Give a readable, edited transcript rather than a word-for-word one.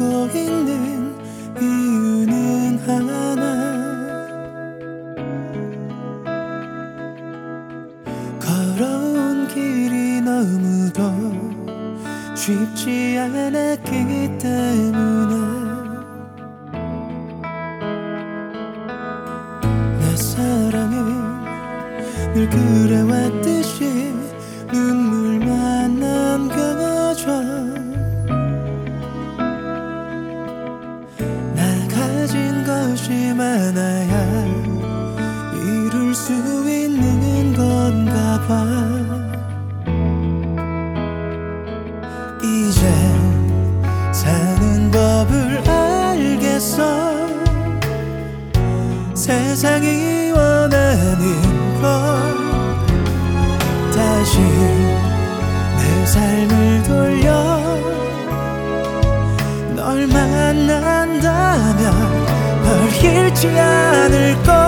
살고 있는 이유는 하나, 걸어온 길이 너무도 쉽지 않았기 때문에 내 사랑은 늘 그래왔듯이 눈물만 남겨줘. 나 가진 것이 많아야 이룰 수 있는 건가 봐. 이제 사는 법을 알겠어. 세상이 원하는 건 다시 내 삶을 돌려 널 만난다면 널 잃지 않을 거야.